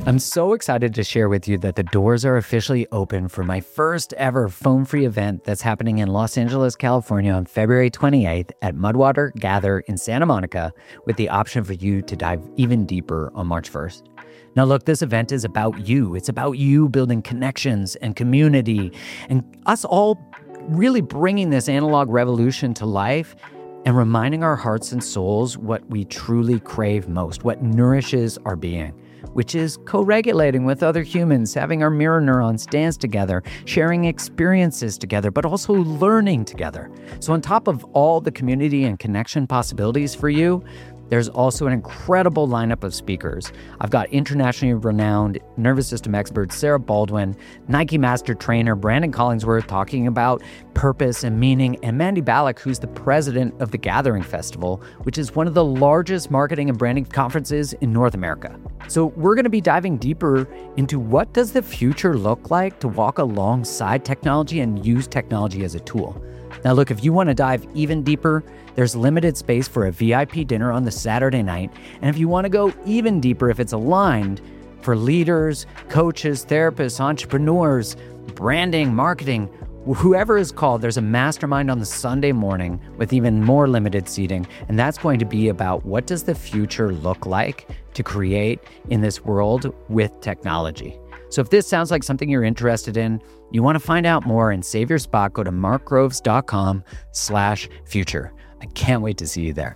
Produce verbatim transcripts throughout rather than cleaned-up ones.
I'm so excited to share with you that the doors are officially open for my first ever phone-free event that's happening in Los Angeles, California on February twenty-eighth at Mudwater Gather in Santa Monica, with the option for you to dive even deeper on March first. Now look, this event is about you. It's about you building connections and community and us all really bringing this analog revolution to life and reminding our hearts and souls what we truly crave most, what nourishes our being, which is co-regulating with other humans, having our mirror neurons dance together, sharing experiences together, but also learning together. So on top of all the community and connection possibilities for you, there's also an incredible lineup of speakers. I've got internationally renowned nervous system expert Sarah Baldwin, Nike master trainer Brandon Collingsworth talking about purpose and meaning, and Mandy Ballack, who's the president of the Gathering Festival, which is one of the largest marketing and branding conferences in North America. So we're going to be diving deeper into what does the future look like to walk alongside technology and use technology as a tool. Now look, if you want to dive even deeper, there's limited space for a V I P dinner on the Saturday night. And if you want to go even deeper, if it's aligned for leaders, coaches, therapists, entrepreneurs, branding, marketing, whoever is called, there's a mastermind on the Sunday morning with even more limited seating. And that's going to be about what does the future look like to create in this world with technology. So if this sounds like something you're interested in, you want to find out more and save your spot, go to markgroves.com slash future. I can't wait to see you there.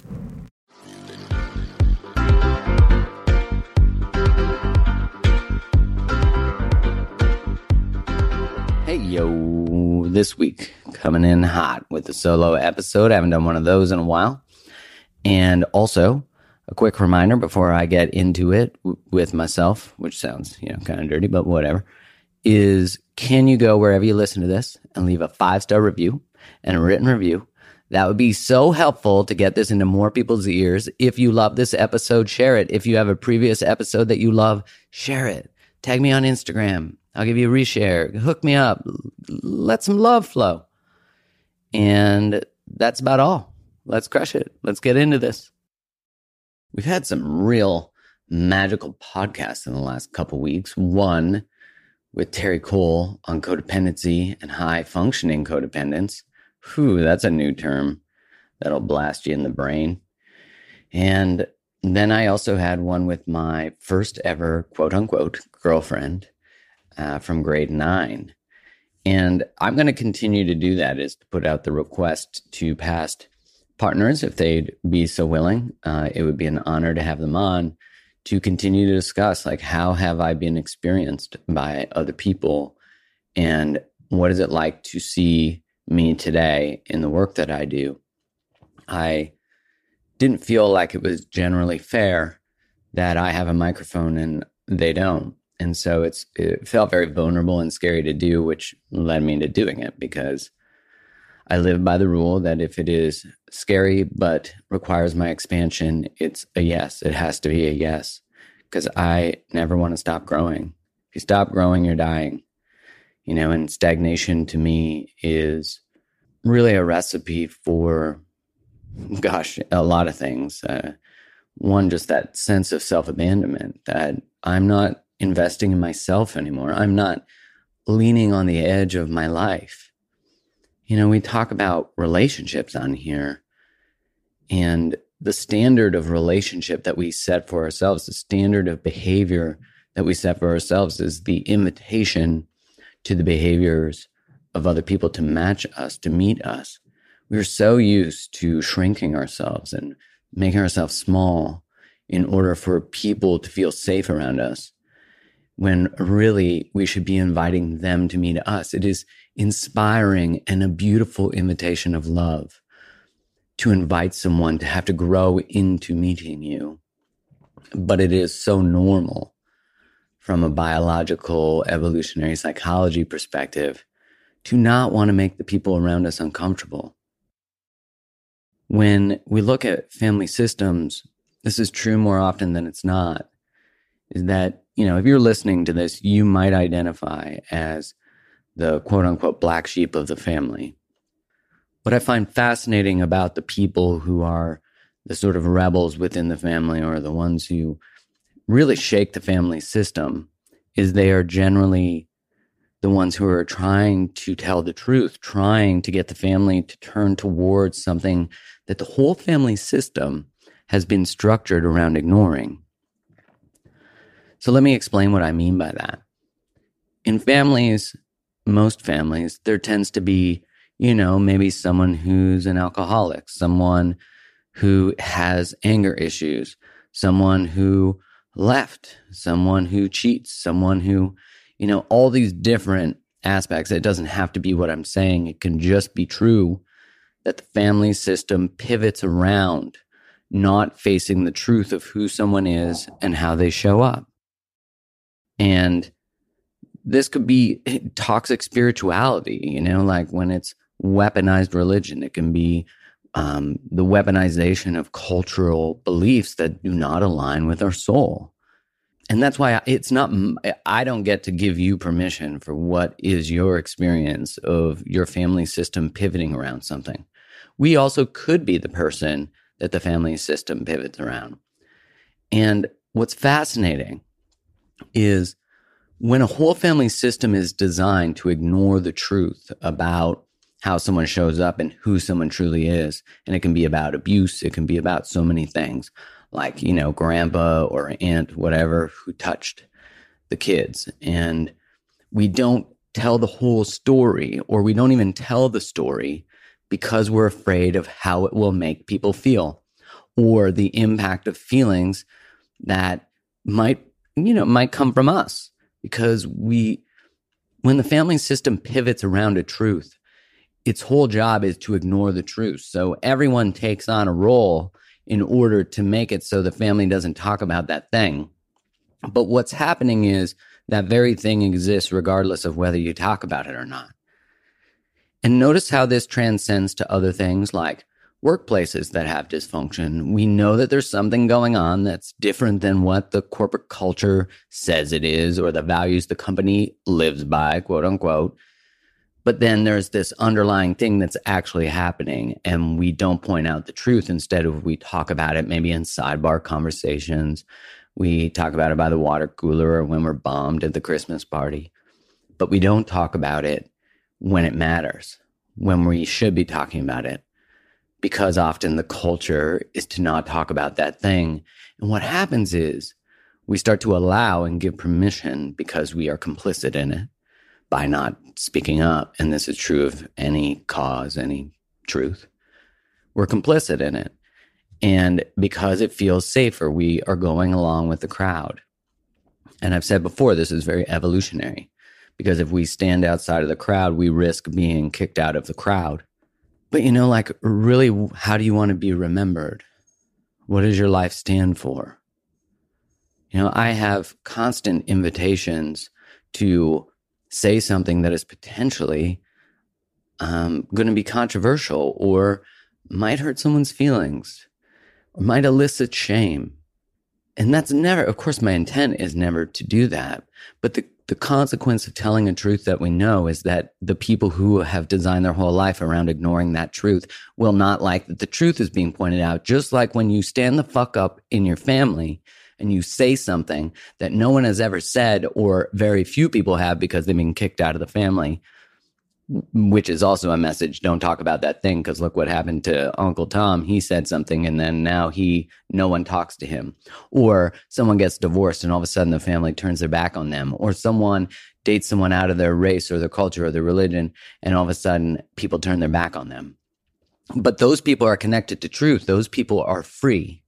Hey, yo, this week coming in hot with a solo episode. I haven't done one of those in a while. And also, a quick reminder before I get into it w- with myself, which sounds, you know, kind of dirty, but whatever, is can you go wherever you listen to this and leave a five-star review and a written review? That would be so helpful to get this into more people's ears. If you love this episode, share it. If you have a previous episode that you love, share it. Tag me on Instagram. I'll give you a reshare. Hook me up. Let some love flow. And that's about all. Let's crush it. Let's get into this. We've had some real magical podcasts in the last couple weeks. One with Terry Cole on codependency and high functioning codependence. Whew, that's a new term that'll blast you in the brain. And then I also had one with my first ever quote unquote girlfriend uh, from grade nine. And I'm going to continue to do that, is to put out the request to past partners, if they'd be so willing. Uh, it would be an honor to have them on to continue to discuss, like, how have I been experienced by other people, and what is it like to see me today in the work that I do. I didn't feel like it was generally fair that I have a microphone and they don't. And so it's it felt very vulnerable and scary to do, which led me to doing it, because I live by the rule that if it is scary but requires my expansion, it's a yes. It has to be a yes, because I never want to stop growing. If you stop growing, you're dying. You know, and stagnation to me is really a recipe for, gosh, a lot of things. Uh, one, just that sense of self-abandonment, that I'm not investing in myself anymore. I'm not leaning on the edge of my life. You know, we talk about relationships on here, and the standard of relationship that we set for ourselves, the standard of behavior that we set for ourselves, is the imitation to the behaviors of other people to match us, to meet us. We're so used to shrinking ourselves and making ourselves small in order for people to feel safe around us, when really we should be inviting them to meet us. It is inspiring and a beautiful invitation of love to invite someone to have to grow into meeting you. But it is so normal from a biological evolutionary psychology perspective to not want to make the people around us uncomfortable. When we look at family systems, this is true more often than it's not, is that, you know, if you're listening to this, you might identify as the quote unquote black sheep of the family. What I find fascinating about the people who are the sort of rebels within the family, or the ones who really shake the family system is they are generally the ones who are trying to tell the truth, trying to get the family to turn towards something that the whole family system has been structured around ignoring. So let me explain what I mean by that. In families, most families, there tends to be, you know, maybe someone who's an alcoholic, someone who has anger issues, someone who left, someone who cheats, someone who, you know, all these different aspects. It doesn't have to be what I'm saying. It can just be true that the family system pivots around not facing the truth of who someone is and how they show up. And this could be toxic spirituality, you know, like when it's weaponized religion. It can be um, the weaponization of cultural beliefs that do not align with our soul. And that's why it's not, I don't get to give you permission for what is your experience of your family system pivoting around something. We also could be the person that the family system pivots around. And what's fascinating is when a whole family system is designed to ignore the truth about how someone shows up and who someone truly is, and it can be about abuse, it can be about so many things, like, you know, grandpa or aunt, whatever, who touched the kids. And we don't tell the whole story, or we don't even tell the story because we're afraid of how it will make people feel, or the impact of feelings that might, you know, might come from us. Because we, when the family system pivots around a truth, its whole job is to ignore the truth. So everyone takes on a role in order to make it so the family doesn't talk about that thing. But what's happening is that very thing exists regardless of whether you talk about it or not. And notice how this transcends to other things like workplaces that have dysfunction. We know that there's something going on that's different than what the corporate culture says it is, or the values the company lives by, quote unquote. But then there's this underlying thing that's actually happening, and we don't point out the truth. Instead of we talk about it maybe in sidebar conversations. We talk about it by the water cooler or when we're bombed at the Christmas party. But we don't talk about it when it matters, when we should be talking about it. Because often the culture is to not talk about that thing. And what happens is we start to allow and give permission, because we are complicit in it, by not speaking up. And this is true of any cause, any truth. We're complicit in it. And because it feels safer, we are going along with the crowd. And I've said before, this is very evolutionary, because if we stand outside of the crowd, we risk being kicked out of the crowd. But, you know, like, really, how do you want to be remembered? What does your life stand for? You know, I have constant invitations to say something that is potentially um, going to be controversial, or might hurt someone's feelings, or might elicit shame. And that's never, of course, my intent is never to do that. But the The consequence of telling a truth that we know is that the people who have designed their whole life around ignoring that truth will not like that the truth is being pointed out. Just like when you stand the fuck up in your family and you say something that no one has ever said, or very few people have because they've been kicked out of the family, which is also a message. Don't talk about that thing, because look what happened to Uncle Tom. He said something and then now he, no one talks to him. Or someone gets divorced and all of a sudden the family turns their back on them. Or someone dates someone out of their race or their culture or their religion, and all of a sudden people turn their back on them. But those people are connected to truth. Those people are free.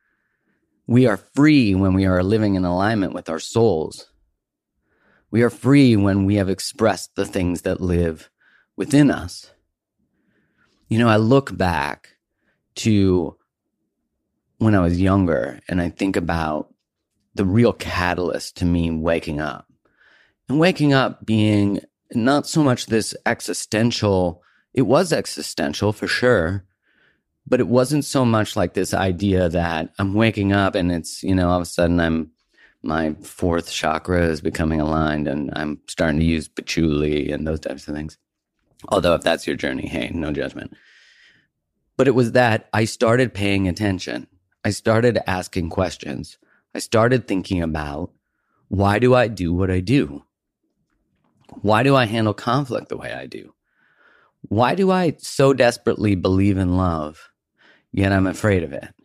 We are free when we are living in alignment with our souls. We are free when we have expressed the things that live within us. You know, I look back to when I was younger and I think about the real catalyst to me waking up. And waking up being not so much this existential, it was existential for sure, but it wasn't so much like this idea that I'm waking up and it's, you know, all of a sudden I'm my fourth chakra is becoming aligned and I'm starting to use patchouli and those types of things. Although if that's your journey, hey, no judgment. But it was that I started paying attention. I started asking questions. I started thinking about, why do I do what I do? Why do I handle conflict the way I do? Why do I so desperately believe in love, yet I'm afraid of it?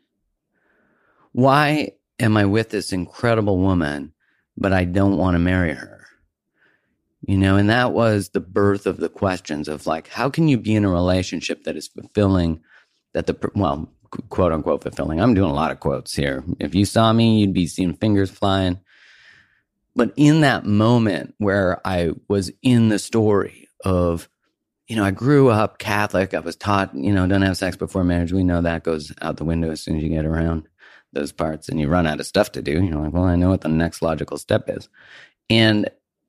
Why am I with this incredible woman, but I don't want to marry her? You know, and that was the birth of the questions of like, how can you be in a relationship that is fulfilling, that the, well, quote unquote fulfilling. I'm doing a lot of quotes here. If you saw me, you'd be seeing fingers flying. But in that moment where I was in the story of, you know, I grew up Catholic. I was taught, you know, don't have sex before marriage. We know that goes out the window as soon as you get around those parts and you run out of stuff to do. You're like, well, I know what the next logical step is. And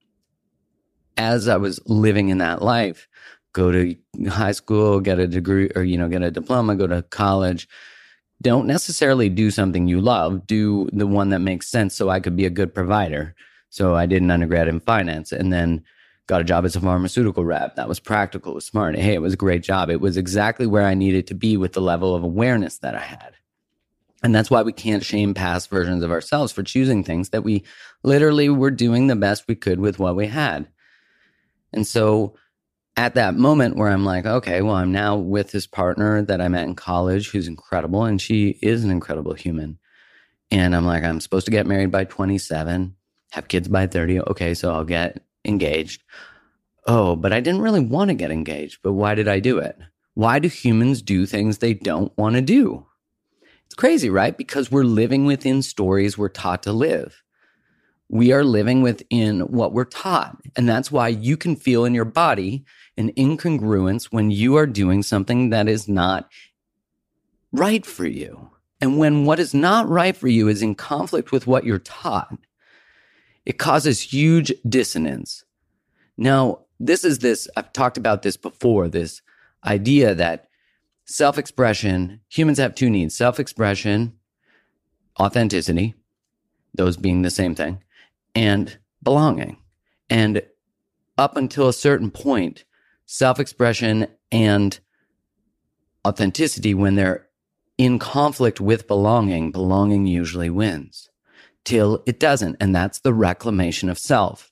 as I was living in that life, go to high school, get a degree, or, you know, get a diploma, go to college. Don't necessarily do something you love. Do the one that makes sense so I could be a good provider. So I did an undergrad in finance and then got a job as a pharmaceutical rep. That was practical, it was smart. Hey, it was a great job. It was exactly where I needed to be with the level of awareness that I had. And that's why we can't shame past versions of ourselves for choosing things that we literally were doing the best we could with what we had. And so at that moment where I'm like, okay, well, I'm now with this partner that I met in college who's incredible, and she is an incredible human. And I'm like, I'm supposed to get married by twenty-seven, have kids by thirty. Okay, so I'll get engaged. Oh, but I didn't really want to get engaged. But why did I do it? Why do humans do things they don't want to do? It's crazy, right? Because we're living within stories we're taught to live. We are living within what we're taught. And that's why you can feel in your body an incongruence when you are doing something that is not right for you. And when what is not right for you is in conflict with what you're taught, it causes huge dissonance. Now, this is this, I've talked about this before, this idea that self-expression, humans have two needs, self-expression, authenticity, those being the same thing, and belonging. And up until a certain point, self-expression and authenticity, when they're in conflict with belonging, belonging usually wins till it doesn't. And that's the reclamation of self.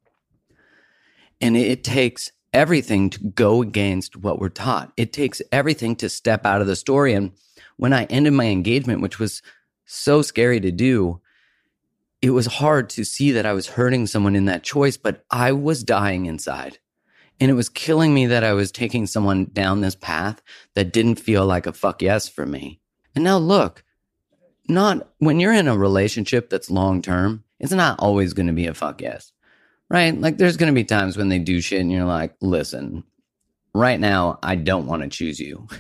And it takes everything to go against what we're taught. It takes everything to step out of the story. And when I ended my engagement, which was so scary to do, it was hard to see that I was hurting someone in that choice, but I was dying inside. And it was killing me that I was taking someone down this path that didn't feel like a fuck yes for me. And now look, not when you're in a relationship that's long-term, it's not always going to be a fuck yes, right? Like there's going to be times when they do shit and you're like, listen, right now, I don't want to choose you,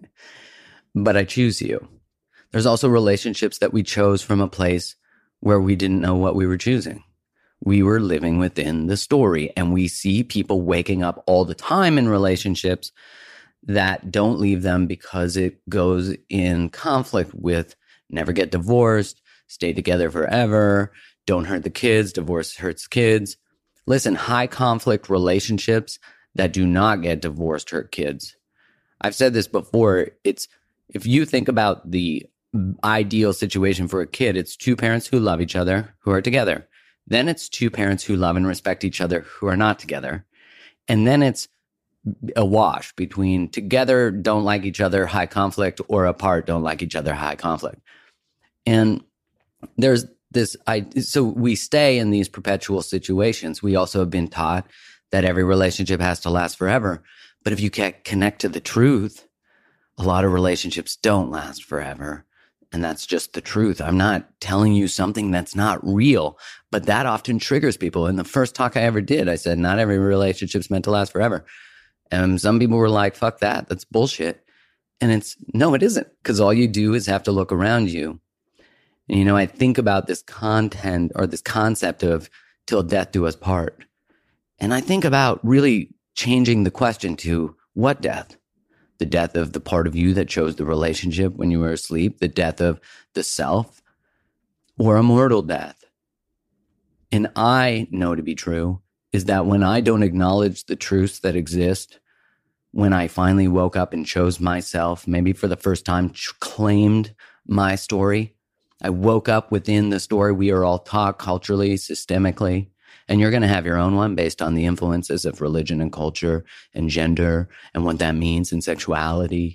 but I choose you. There's also relationships that we chose from a place where we didn't know what we were choosing. We were living within the story, and we see people waking up all the time in relationships that don't leave them because it goes in conflict with never get divorced, stay together forever, don't hurt the kids, divorce hurts kids. Listen, high conflict relationships that do not get divorced hurt kids. I've said this before. It's if you think about the ideal situation for a kid, it's two parents who love each other, who are together. Then it's two parents who love and respect each other, who are not together. And then it's a wash between together, don't like each other, high conflict, or apart, don't like each other, high conflict. And there's this, I, so we stay in these perpetual situations. We also have been taught that every relationship has to last forever. But if you can't connect to the truth, a lot of relationships don't last forever. And that's just the truth. I'm not telling you something that's not real, but that often triggers people. In the first talk I ever did, I said, not every relationship's meant to last forever. And some people were like, fuck that. That's bullshit. And it's, no, it isn't. Because all you do is have to look around you. And, you know, I think about this content or this concept of till death do us part. And I think about really changing the question to what death? The death of the part of you that chose the relationship when you were asleep, the death of the self, or a mortal death. And I know to be true is that when I don't acknowledge the truths that exist, when I finally woke up and chose myself, maybe for the first time, ch- claimed my story, I woke up within the story we are all taught culturally, systemically, and you're going to have your own one based on the influences of religion and culture and gender and what that means and sexuality.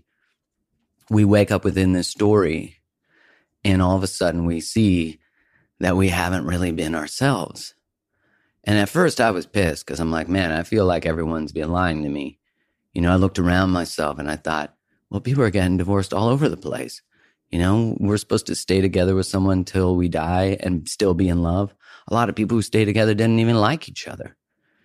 We wake up within this story, and all of a sudden we see that we haven't really been ourselves. And at first I was pissed because I'm like, man, I feel like everyone's been lying to me. You know, I looked around myself and I thought, well, people are getting divorced all over the place. You know, we're supposed to stay together with someone till we die and still be in love. A lot of people who stay together didn't even like each other.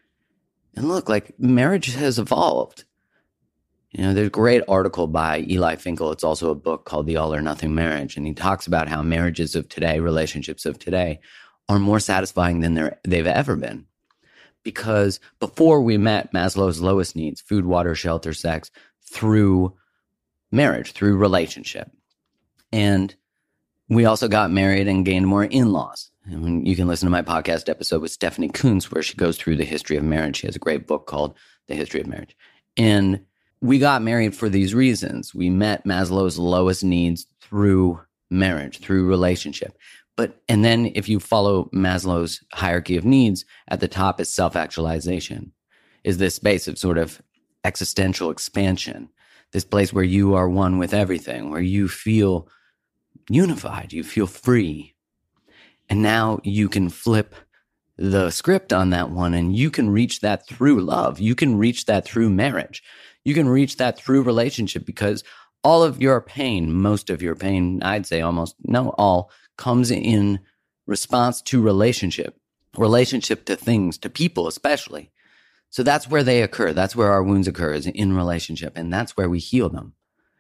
And look, like, marriage has evolved. You know, there's a great article by Eli Finkel. It's also a book called The All or Nothing Marriage. And he talks about how marriages of today, relationships of today, are more satisfying than they're, they've ever been. Because before we met Maslow's lowest needs, food, water, shelter, sex, through marriage, through relationship. And we also got married and gained more in-laws. And you can listen to my podcast episode with Stephanie Coontz, where she goes through the history of marriage. She has a great book called The History of Marriage. And we got married for these reasons. We met Maslow's lowest needs through marriage, through relationship. But, and then if you follow Maslow's hierarchy of needs, at the top is self-actualization, is this space of sort of existential expansion, this place where you are one with everything, where you feel unified, you feel free. And now you can flip the script on that one, and you can reach that through love. You can reach that through marriage. You can reach that through relationship, because all of your pain, most of your pain, I'd say almost, no, all, comes in response to relationship, relationship to things, to people especially. So that's where they occur. That's where our wounds occur, is in relationship. And that's where we heal them.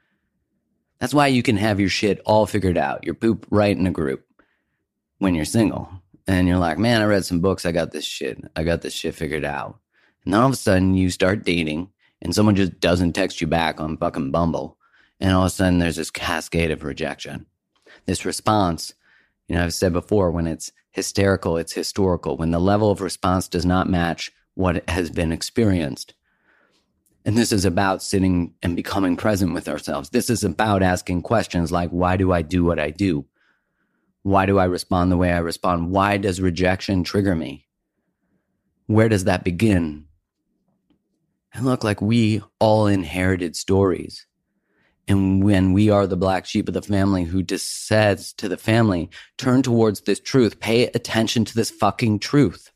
That's why you can have your shit all figured out, your poop right in a group when you're single. And you're like, man, I read some books. I got this shit. I got this shit figured out. And then all of a sudden you start dating and someone just doesn't text you back on fucking Bumble. And all of a sudden there's this cascade of rejection. This response, you know, I've said before, when it's hysterical, it's historical. When the level of response does not match what has been experienced. And this is about sitting and becoming present with ourselves. This is about asking questions like, why do I do what I do? Why do I respond the way I respond? Why does rejection trigger me? Where does that begin? And look, like, we all inherited stories. And when we are the black sheep of the family who just says to the family, turn towards this truth, pay attention to this fucking truth.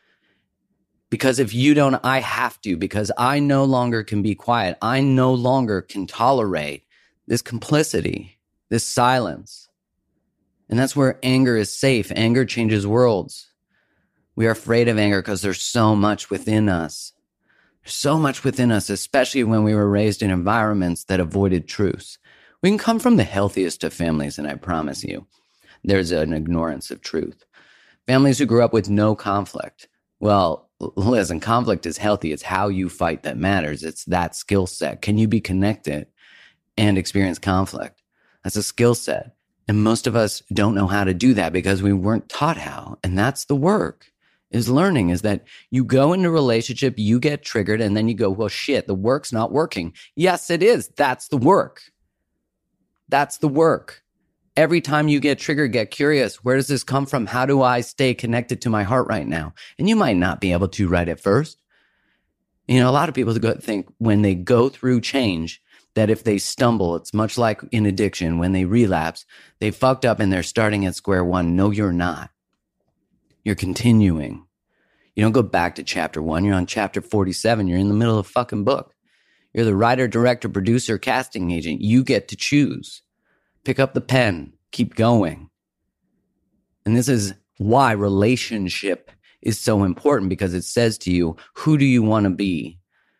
Because if you don't, I have to, because I no longer can be quiet. I no longer can tolerate this complicity, this silence. And that's where anger is safe. Anger changes worlds. We are afraid of anger because there's so much within us. There's so much within us, especially when we were raised in environments that avoided truths. We can come from the healthiest of families, and I promise you, there's an ignorance of truth. Families who grew up with no conflict. Well, listen, conflict is healthy. It's how you fight that matters. It's that skill set. Can you be connected and experience conflict? That's a skill set. And most of us don't know how to do that because we weren't taught how. And that's the work. Is learning, is that you go into a relationship, you get triggered, and then you go, well, shit, the work's not working. Yes, it is. That's the work. That's the work. Every time you get triggered, get curious. Where does this come from? How do I stay connected to my heart right now? And you might not be able to right at first. You know, a lot of people think when they go through change, that if they stumble, it's much like in addiction. When they relapse, they fucked up and they're starting at square one. No, you're not. You're continuing. You don't go back to chapter one. You're on chapter forty-seven. You're in the middle of a fucking book. You're the writer, director, producer, casting agent. You get to choose. Pick up the pen. Keep going. And this is why relationship is so important, because it says to you, who do you want to be?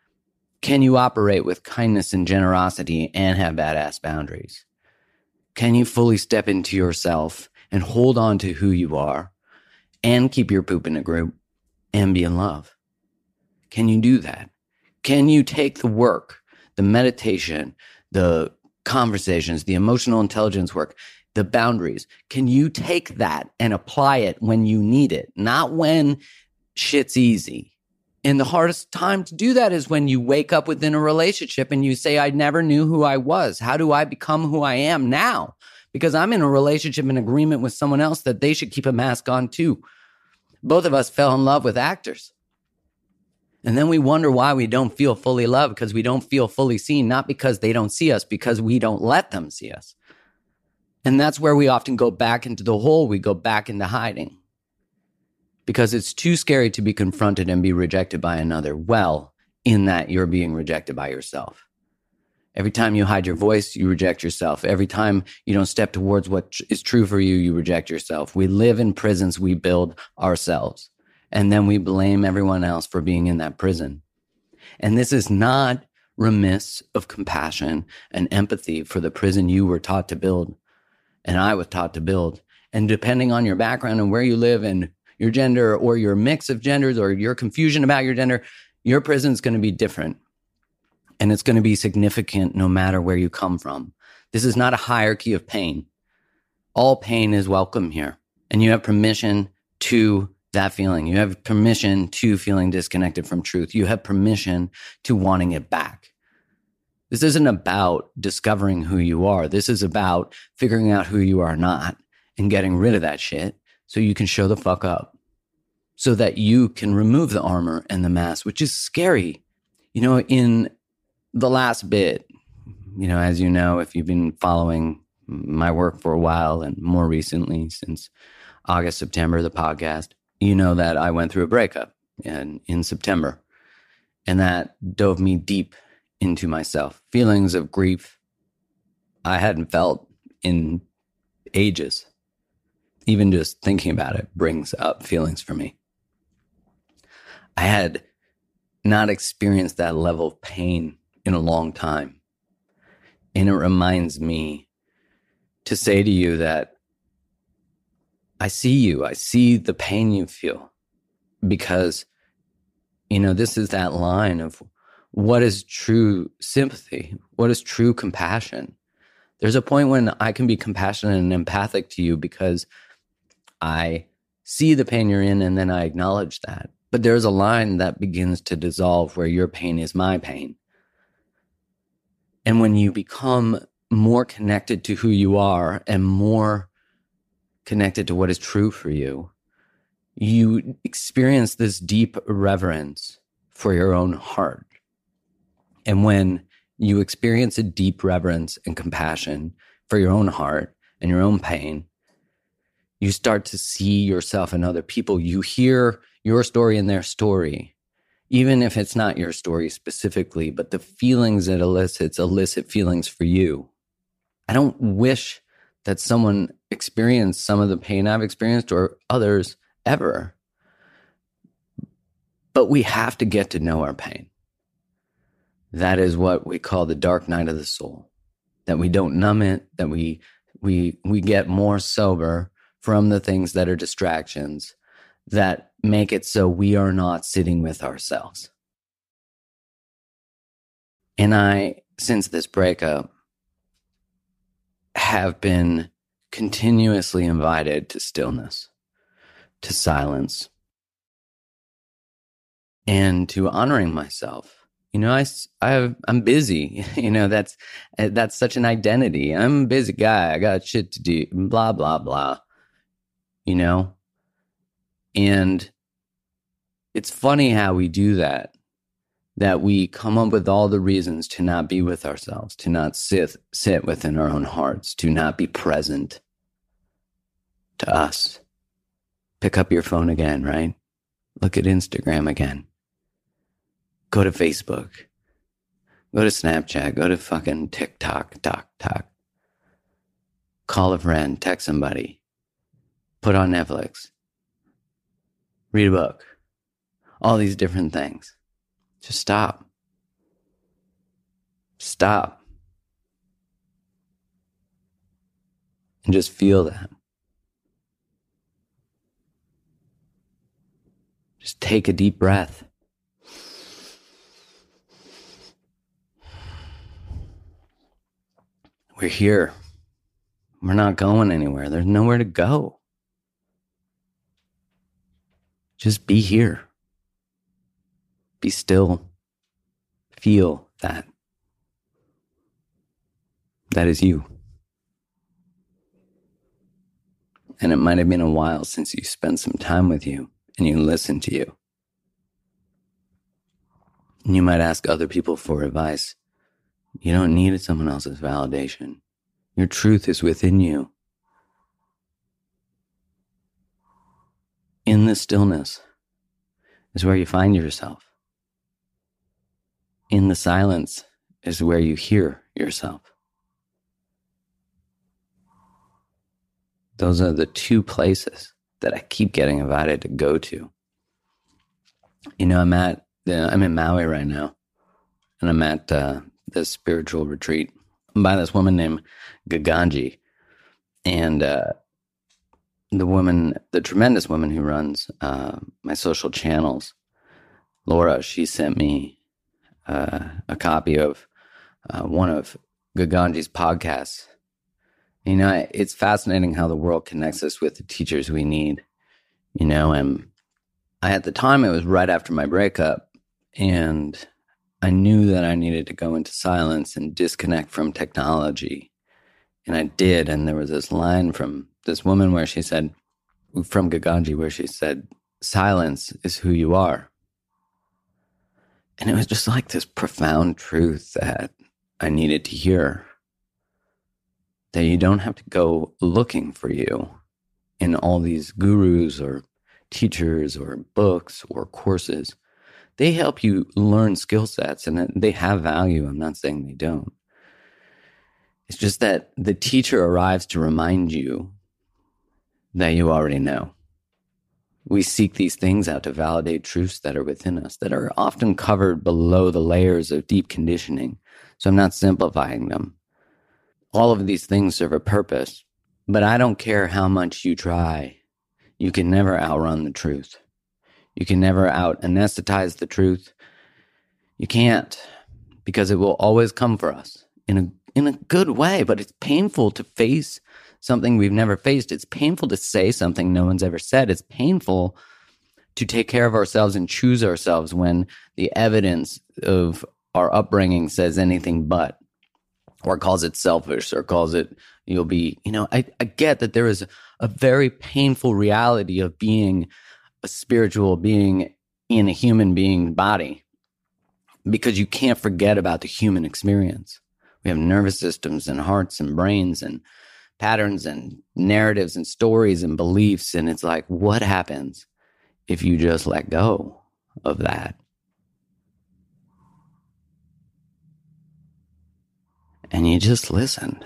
Can you operate with kindness and generosity and have badass boundaries? Can you fully step into yourself and hold on to who you are? And keep your poop in a group and be in love? Can you do that? Can you take the work, the meditation, the conversations, the emotional intelligence work, the boundaries? Can you take that and apply it when you need it, not when shit's easy? And the hardest time to do that is when you wake up within a relationship and you say, I never knew who I was. How do I become who I am now? because I'm in a relationship and agreement with someone else that they should keep a mask on too. Both of us fell in love with actors. And then we wonder why we don't feel fully loved, because we don't feel fully seen, not because they don't see us, because we don't let them see us. And that's where we often go back into the hole. We go back into hiding because it's too scary to be confronted and be rejected by another. Well, in that you're being rejected by yourself. Every time you hide your voice, you reject yourself. Every time you don't step towards what is true for you, you reject yourself. We live in prisons we build ourselves. And then we blame everyone else for being in that prison. And this is not remiss of compassion and empathy for the prison you were taught to build. And I was taught to build. And depending on your background and where you live and your gender or your mix of genders or your confusion about your gender, your prison's going to be different. And it's going to be significant no matter where you come from. This is not a hierarchy of pain. All pain is welcome here. And you have permission to that feeling. You have permission to feeling disconnected from truth. You have permission to wanting it back. This isn't about discovering who you are. This is about figuring out who you are not and getting rid of that shit so you can show the fuck up, so that you can remove the armor and the mask, which is scary. You know, in the last bit, you know, as you know, if you've been following my work for a while and more recently since August, September, the podcast, you know that I went through a breakup in, in September, and that dove me deep into myself. Feelings of grief I hadn't felt in ages. Even just thinking about it brings up feelings for me. I had not experienced that level of pain in a long time. And it reminds me to say to you that I see you. I see the pain you feel, because, you know, this is that line of what is true sympathy? What is true compassion? There's a point when I can be compassionate and empathic to you because I see the pain you're in and then I acknowledge that. But there's a line that begins to dissolve where your pain is my pain. And when you become more connected to who you are and more connected to what is true for you, you experience this deep reverence for your own heart. And when you experience a deep reverence and compassion for your own heart and your own pain, you start to see yourself in other people. You hear your story and their story, even if it's not your story specifically, but the feelings it elicits elicit feelings for you. I don't wish that someone experienced some of the pain I've experienced or others ever. But we have to get to know our pain. That is what we call the dark night of the soul. That we don't numb it, that we we we get more sober from the things that are distractions that make it so we are not sitting with ourselves. And I, since this breakup, have been continuously invited to stillness, to silence, and to honoring myself. You know, I, I have, I'm busy. You know, that's, that's such an identity. I'm a busy guy. I got shit to do, blah, blah, blah, you know? And it's funny how we do that, that we come up with all the reasons to not be with ourselves, to not sit, sit within our own hearts, to not be present to us. Pick up your phone again, right? Look at Instagram again. Go to Facebook. Go to Snapchat. Go to fucking TikTok, Tok, Tok. Call a friend. Text somebody. Put on Netflix. Read a book. All these different things. Just stop. Stop. And just feel that. Just take a deep breath. We're here. We're not going anywhere. There's nowhere to go. Just be here. Be still. Feel that. That is you. And it might have been a while since you spent some time with you and you listened to you. And you might ask other people for advice. You don't need someone else's validation. Your truth is within you. In the stillness is where you find yourself. In the silence is where you hear yourself. Those are the two places that I keep getting invited to go to. You know, I'm at the, I'm in Maui right now, and I'm at uh, this spiritual retreat by this woman named Gaganji, and uh, the woman, the tremendous woman who runs uh, my social channels, Laura, she sent me uh, a copy of uh, one of Gaganji's podcasts. You know, it's fascinating how the world connects us with the teachers we need. You know, and I, at the time, it was right after my breakup, and I knew that I needed to go into silence and disconnect from technology. And I did, and there was this line from this woman where she said, from Gaganji, where she said, silence is who you are. And it was just like this profound truth that I needed to hear. That you don't have to go looking for you in all these gurus or teachers or books or courses. They help you learn skill sets, and they have value. I'm not saying they don't. It's just that the teacher arrives to remind you that you already know. We seek these things out to validate truths that are within us, that are often covered below the layers of deep conditioning. So I'm not simplifying them. All of these things serve a purpose, but I don't care how much you try. You can never outrun the truth. You can never out-anesthetize the truth. You can't, because it will always come for us in a in a good way, but it's painful to face something we've never faced. It's painful to say something no one's ever said. It's painful to take care of ourselves and choose ourselves when the evidence of our upbringing says anything but, or calls it selfish, or calls it, you'll be, you know, I, I get that there is a, a very painful reality of being a spiritual being in a human being body, because you can't forget about the human experience. We have nervous systems and hearts and brains and patterns and narratives and stories and beliefs. And it's like, what happens if you just let go of that? And you just listened.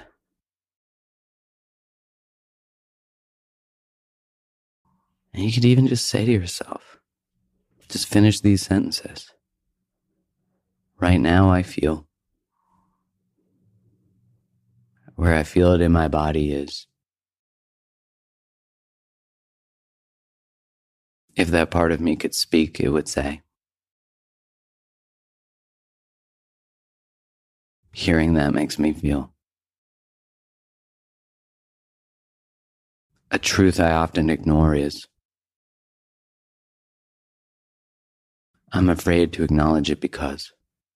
And you could even just say to yourself, just finish these sentences. Right now I feel. Where I feel it in my body is. If that part of me could speak, it would say. Hearing that makes me feel. A truth I often ignore is, I'm afraid to acknowledge it because.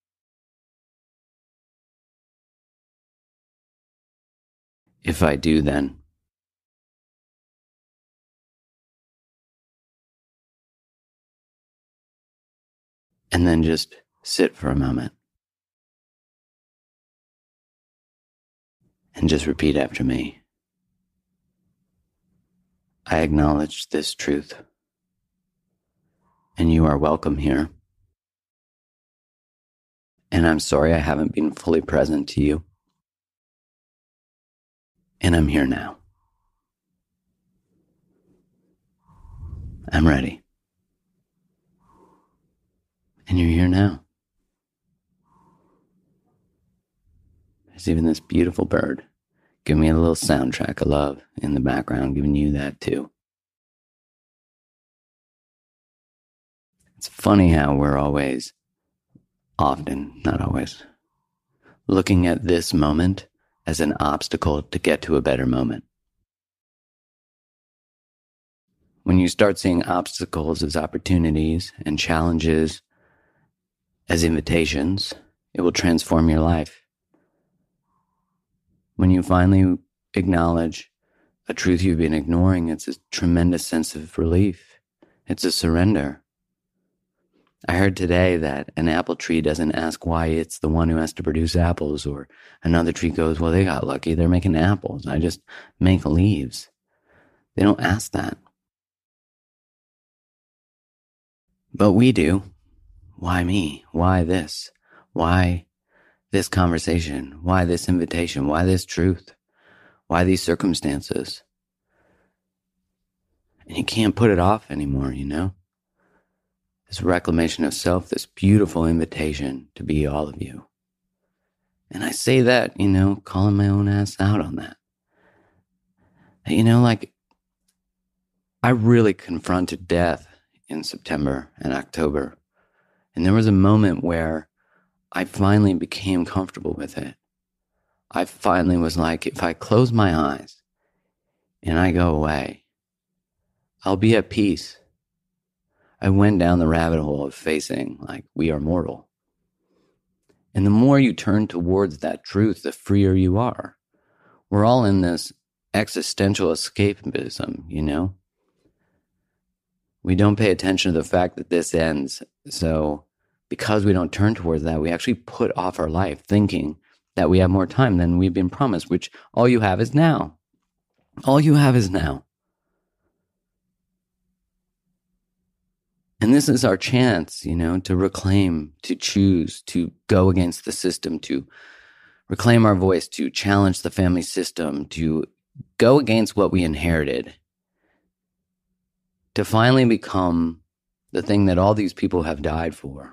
If I do, then. And then just sit for a moment. And just repeat after me. I acknowledge this truth. And you are welcome here. And I'm sorry I haven't been fully present to you. And I'm here now. I'm ready. And you're here now. There's even this beautiful bird giving me a little soundtrack of love in the background, giving you that too. It's funny how we're always, often, not always, looking at this moment as an obstacle to get to a better moment. When you start seeing obstacles as opportunities and challenges as invitations, it will transform your life. When you finally acknowledge a truth you've been ignoring, it's a tremendous sense of relief. It's a surrender. I heard today that an apple tree doesn't ask why it's the one who has to produce apples, or another tree goes, well, they got lucky. They're making apples. I just make leaves. They don't ask that. But we do. Why me? Why this? Why this conversation? Why this invitation? Why this truth? Why these circumstances? And you can't put it off anymore, you know? This reclamation of self, this beautiful invitation to be all of you. And I say that, you know, calling my own ass out on that. You know, like, I really confronted death in September and October. And there was a moment where I finally became comfortable with it. I finally was like, if I close my eyes and I go away, I'll be at peace. I went down the rabbit hole of facing, like, we are mortal. And the more you turn towards that truth, the freer you are. We're all in this existential escapism, you know? We don't pay attention to the fact that this ends. So because we don't turn towards that, we actually put off our life thinking that we have more time than we've been promised, which all you have is now. All you have is now. And this is our chance, you know, to reclaim, to choose, to go against the system, to reclaim our voice, to challenge the family system, to go against what we inherited, to finally become the thing that all these people have died for.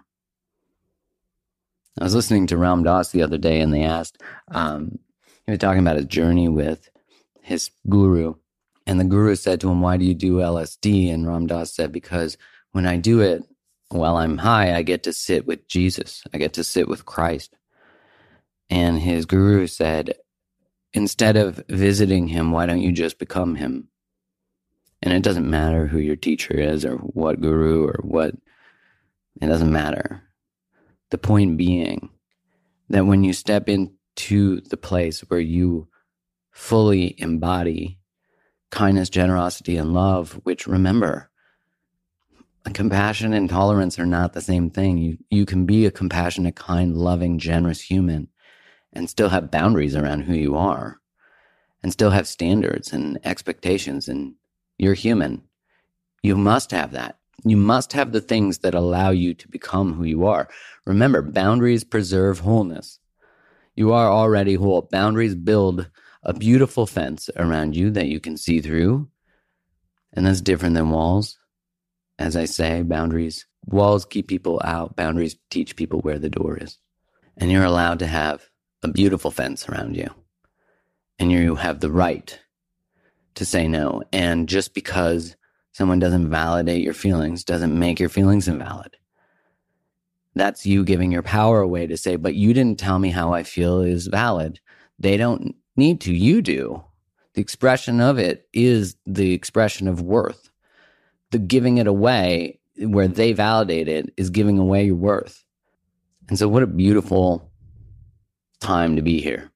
I was listening to Ram Dass the other day, and they asked, um, he was talking about his journey with his guru, and the guru said to him, why do you do L S D? And Ram Dass said, because when I do it while I'm high, I get to sit with Jesus. I get to sit with Christ. And his guru said, instead of visiting him, why don't you just become him? And it doesn't matter who your teacher is or what guru or what, it doesn't matter. The point being that when you step into the place where you fully embody kindness, generosity, and love, which, remember, compassion and tolerance are not the same thing. You you can be a compassionate, kind, loving, generous human and still have boundaries around who you are and still have standards and expectations, and you're human. You must have that. You must have the things that allow you to become who you are. Remember, boundaries preserve wholeness. You are already whole. Boundaries build a beautiful fence around you that you can see through, and that's different than walls. As I say, boundaries, walls keep people out. Boundaries teach people where the door is. And you're allowed to have a beautiful fence around you. And you have the right to say no. And just because someone doesn't validate your feelings doesn't make your feelings invalid. That's you giving your power away to say, but you didn't tell me how I feel is valid. They don't need to. You do. The expression of it is the expression of worth. The giving it away where they validate it is giving away your worth. And so what a beautiful time to be here,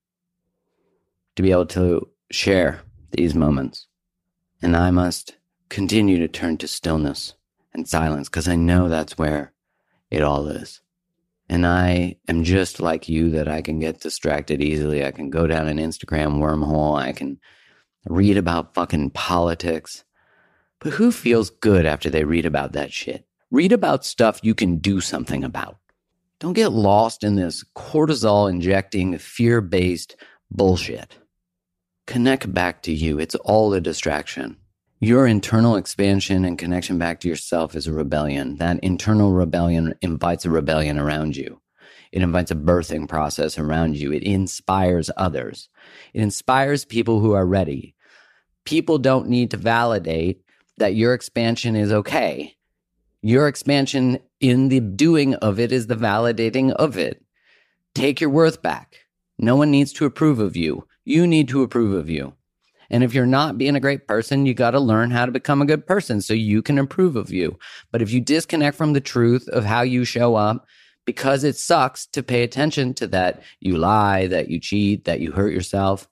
to be able to share these moments. And I must continue to turn to stillness and silence, because I know that's where it all is. And I am just like you, that I can get distracted easily. I can go down an Instagram wormhole. I can read about fucking politics. But who feels good after they read about that shit? Read about stuff you can do something about. Don't get lost in this cortisol-injecting, fear-based bullshit. Connect back to you. It's all a distraction. Your internal expansion and connection back to yourself is a rebellion. That internal rebellion invites a rebellion around you. It invites a birthing process around you. It inspires others. It inspires people who are ready. People don't need to validate that your expansion is okay. Your expansion in the doing of it is the validating of it. Take your worth back. No one needs to approve of you. You need to approve of you. And if you're not being a great person, you got to learn how to become a good person so you can approve of you. But if you disconnect from the truth of how you show up, because it sucks to pay attention to that, you lie, that you cheat, that you hurt yourself,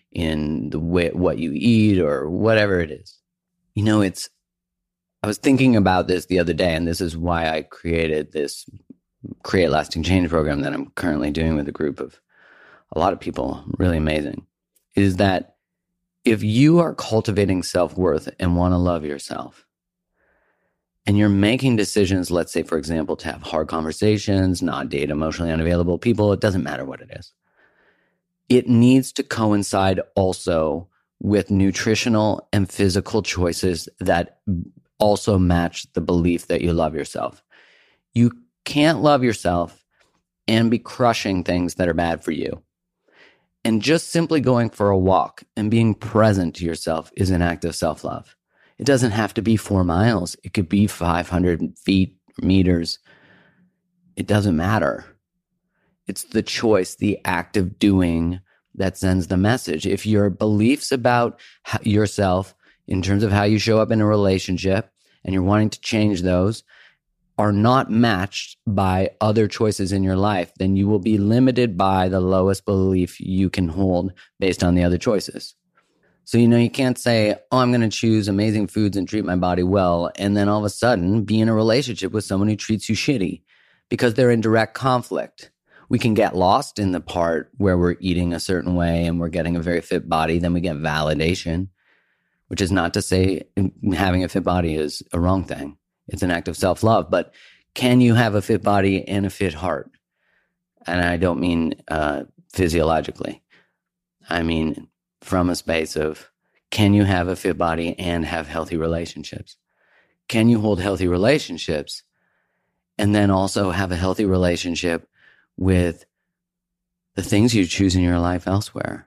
in the way what you eat or whatever it is. You know, it's, I was thinking about this the other day, and this is why I created this Create Lasting Change program that I'm currently doing with a group of a lot of people, really amazing, is that if you are cultivating self-worth and want to love yourself, and you're making decisions, let's say, for example, to have hard conversations, not date emotionally unavailable people, it doesn't matter what it is. It needs to coincide also with nutritional and physical choices that also match the belief that you love yourself. You can't love yourself and be crushing things that are bad for you. And just simply going for a walk and being present to yourself is an act of self-love. It doesn't have to be four miles. It could be five hundred feet, meters. It doesn't matter. It's the choice, the act of doing that sends the message. If your beliefs about yourself in terms of how you show up in a relationship and you're wanting to change those are not matched by other choices in your life, then you will be limited by the lowest belief you can hold based on the other choices. So, you know, you can't say, oh, I'm going to choose amazing foods and treat my body well, and then all of a sudden be in a relationship with someone who treats you shitty because they're in direct conflict. We can get lost in the part where we're eating a certain way and we're getting a very fit body, then we get validation, which is not to say having a fit body is a wrong thing. It's an act of self-love. But can you have a fit body and a fit heart? And I don't mean uh, physiologically. I mean from a space of, can you have a fit body and have healthy relationships? Can you hold healthy relationships and then also have a healthy relationship with the things you choose in your life elsewhere?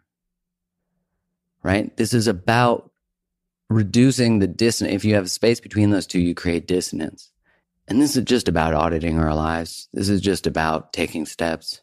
Right? This is about reducing the dissonance. If you have space between those two, you create dissonance. And this is just about auditing our lives. This is just about taking steps.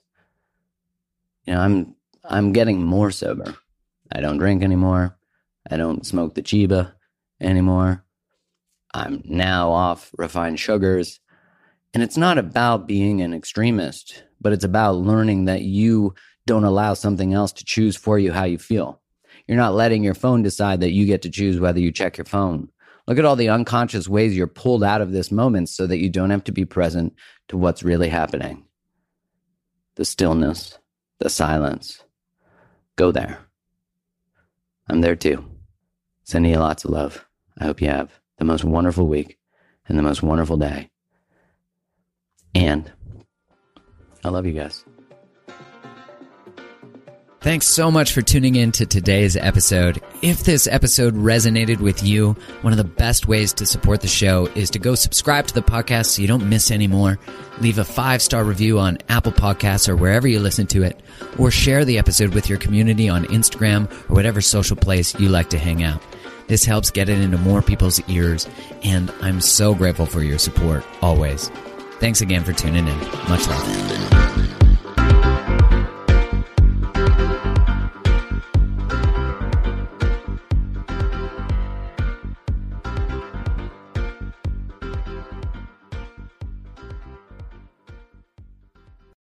You know, I'm I'm getting more sober. I don't drink anymore. I don't smoke the Chiba anymore. I'm now off refined sugars. And it's not about being an extremist, but it's about learning that you don't allow something else to choose for you how you feel. You're not letting your phone decide that you get to choose whether you check your phone. Look at all the unconscious ways you're pulled out of this moment so that you don't have to be present to what's really happening. The stillness, the silence. Go there. I'm there too. Sending you lots of love. I hope you have the most wonderful week and the most wonderful day. And I love you guys. Thanks so much for tuning in to today's episode. If this episode resonated with you, one of the best ways to support the show is to go subscribe to the podcast so you don't miss any more. Leave a five-star review on Apple Podcasts or wherever you listen to it, or share the episode with your community on Instagram or whatever social place you like to hang out. This helps get it into more people's ears, and I'm so grateful for your support, always. Thanks again for tuning in. Much love.